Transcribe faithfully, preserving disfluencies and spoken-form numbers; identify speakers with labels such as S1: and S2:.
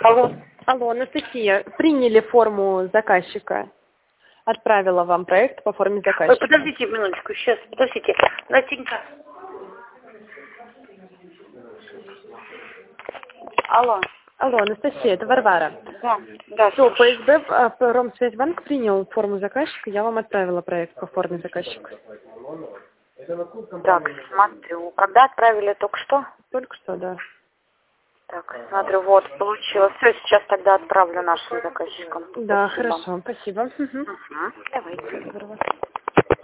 S1: Алло.
S2: Алло, Анастасия, приняли форму заказчика. Отправила вам проект по форме заказчика.
S1: Ой, подождите минуточку, сейчас, подождите. Настенька. Алло.
S2: Алло, Анастасия, это Варвара.
S1: Да, да.
S2: Все, По эс бэ, а, Промсвязьбанк принял форму заказчика, я вам отправила проект по форме заказчика.
S1: Так, смотрю. Когда отправили, только что?
S2: Только что, да.
S1: Так, смотрю, вот, получилось. Все, сейчас тогда отправлю нашим заказчикам.
S2: Да,
S1: Спасибо.
S2: хорошо, спасибо. Угу.
S1: Угу. Давайте.
S2: Здорово.